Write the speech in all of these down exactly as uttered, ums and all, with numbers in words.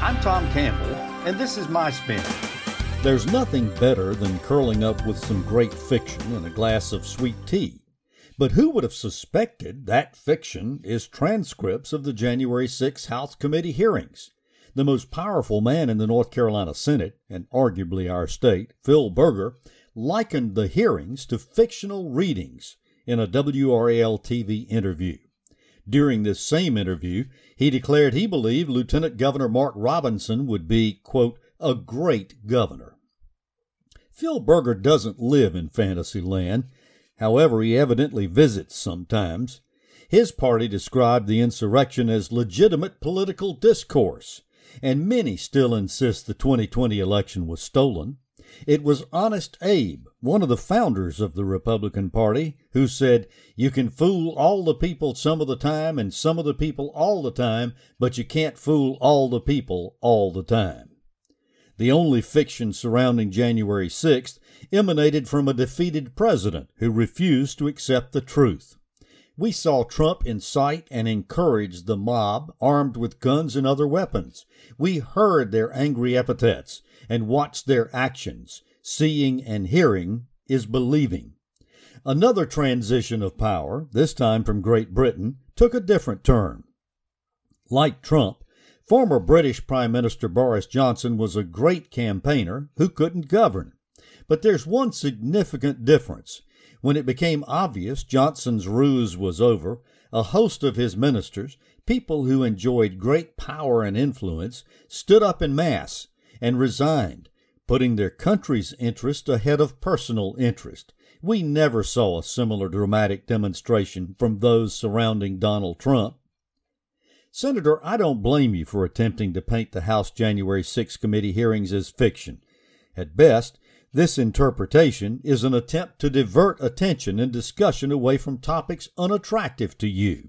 I'm Tom Campbell, and this is My Spin. There's nothing better than curling up with some great fiction and a glass of sweet tea. But who would have suspected that fiction is transcripts of the January sixth House Committee hearings? The most powerful man in the North Carolina Senate, and arguably our state, Phil Berger, likened the hearings to fictional readings in a W R A L T V interview. During this same interview, he declared he believed Lieutenant Governor Mark Robinson would be, quote, a great governor. Phil Berger doesn't live in fantasy land. However, he evidently visits sometimes. His party described the insurrection as legitimate political discourse, and many still insist the twenty twenty election was stolen. It was Honest Abe, one of the founders of the Republican Party, who said, you can fool all the people some of the time and some of the people all the time, but you can't fool all the people all the time. The only fiction surrounding January sixth emanated from a defeated president who refused to accept the truth. We saw Trump incite and encourage the mob armed with guns and other weapons. We heard their angry epithets and watched their actions. Seeing and hearing is believing. Another transition of power, this time from Great Britain, took a different turn. Like Trump, former British Prime Minister Boris Johnson was a great campaigner who couldn't govern. But there's one significant difference. When it became obvious Johnson's ruse was over, a host of his ministers, people who enjoyed great power and influence, stood up en masse and resigned, putting their country's interest ahead of personal interest. We never saw a similar dramatic demonstration from those surrounding Donald Trump. Senator, I don't blame you for attempting to paint the House January sixth committee hearings as fiction. At best, this interpretation is an attempt to divert attention and discussion away from topics unattractive to you.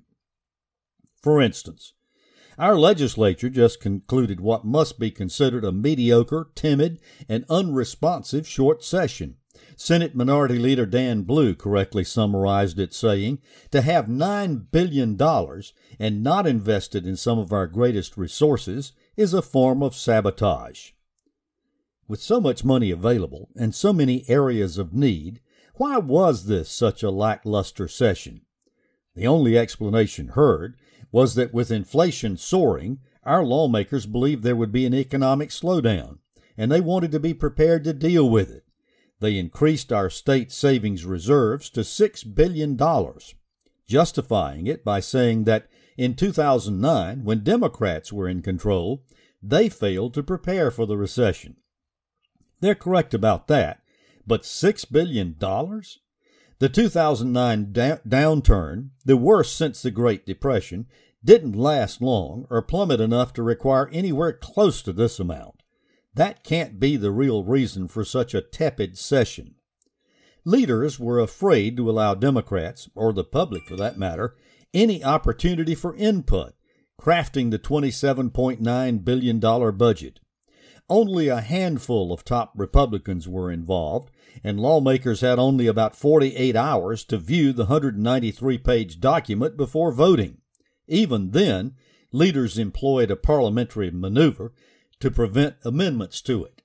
For instance, our legislature just concluded what must be considered a mediocre, timid, and unresponsive short session. Senate Minority Leader Dan Blue correctly summarized it, saying, to have nine billion dollars and not invested in some of our greatest resources is a form of sabotage. With so much money available and so many areas of need, why was this such a lackluster session? The only explanation heard was that with inflation soaring, our lawmakers believed there would be an economic slowdown, and they wanted to be prepared to deal with it. They increased our state savings reserves to six billion dollars, justifying it by saying that in two thousand nine, when Democrats were in control, they failed to prepare for the recession. They're correct about that, but six billion dollars? The two thousand nine da- downturn, the worst since the Great Depression, didn't last long or plummet enough to require anywhere close to this amount. That can't be the real reason for such a tepid session. Leaders were afraid to allow Democrats, or the public for that matter, any opportunity for input, crafting the twenty-seven point nine billion dollars budget. Only a handful of top Republicans were involved, and lawmakers had only about forty-eight hours to view the one hundred ninety-three page document before voting. Even then, leaders employed a parliamentary maneuver to prevent amendments to it.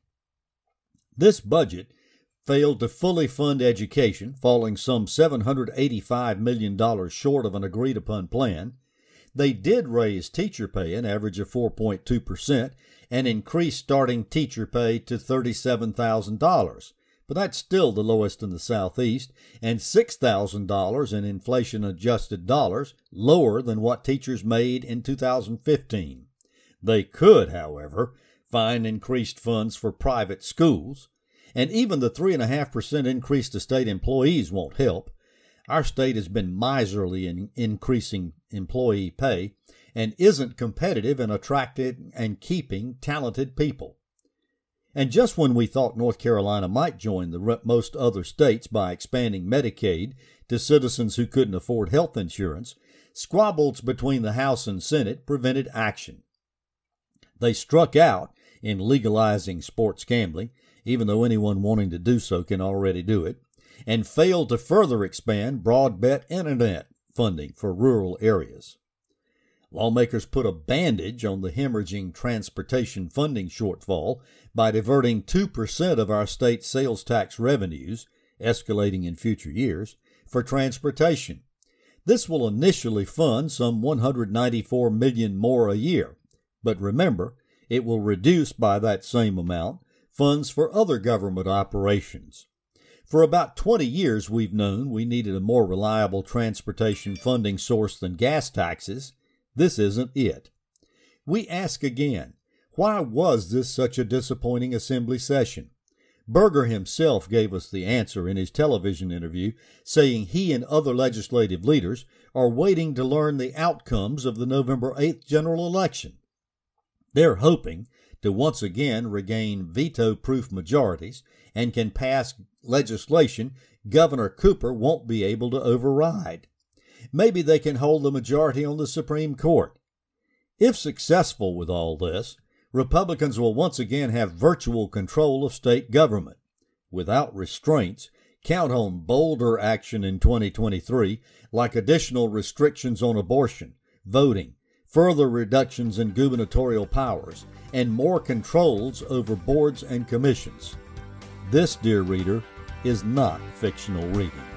This budget failed to fully fund education, falling some seven hundred eighty-five million dollars short of an agreed-upon plan. They did raise teacher pay an average of four point two percent and increase starting teacher pay to thirty-seven thousand dollars, but that's still the lowest in the Southeast, and six thousand dollars in inflation-adjusted dollars, lower than what teachers made in two thousand fifteen. They could, however, find increased funds for private schools, and even the three point five percent increase to state employees won't help. Our state has been miserly in increasing employee pay and isn't competitive in attracting and keeping talented people. And just when we thought North Carolina might join the most other states by expanding Medicaid to citizens who couldn't afford health insurance, squabbles between the House and Senate prevented action. They struck out in legalizing sports gambling, even though anyone wanting to do so can already do it, and failed to further expand broadband internet funding for rural areas. Lawmakers put a bandage on the hemorrhaging transportation funding shortfall by diverting two percent of our state sales tax revenues, escalating in future years, for transportation. This will initially fund some one hundred ninety-four million dollars more a year, but remember, it will reduce by that same amount funds for other government operations. For about twenty years we've known we needed a more reliable transportation funding source than gas taxes. This isn't it. We ask again, why was this such a disappointing Assembly session? Berger himself gave us the answer in his television interview, saying he and other legislative leaders are waiting to learn the outcomes of the November eighth general election. They're hoping to once again regain veto-proof majorities and can pass legislation Governor Cooper won't be able to override. Maybe they can hold the majority on the Supreme Court. If successful with all this, Republicans will once again have virtual control of state government. Without restraints, count on bolder action in twenty twenty-three, like additional restrictions on abortion, voting, further reductions in gubernatorial powers, and more controls over boards and commissions. This, dear reader, is not fictional reading.